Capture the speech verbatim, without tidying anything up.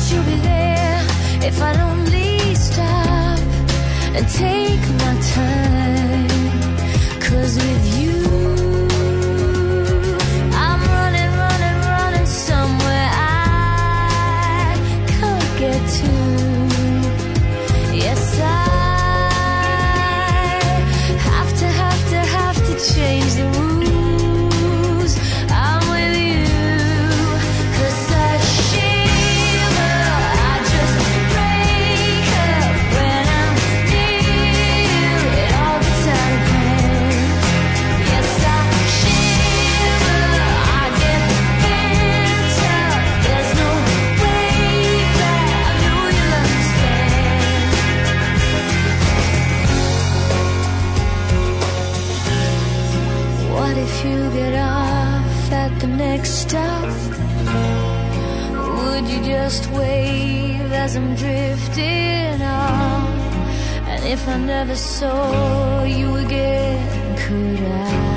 you'll be there if I'd only stop and take my time. 'Cause with you I'm running, running, running somewhere I can't get to. Yes, I have to, have to, have to change the rules. I'm with you, 'cause I shiver, I just break up when I'm near you. It all gets out of hand. Yes, I shiver, I get bent up. There's no way back, I know you'll understand. What if you get off at the next stop? Would you just wave as I'm drifting off? And if I never saw you again, could I?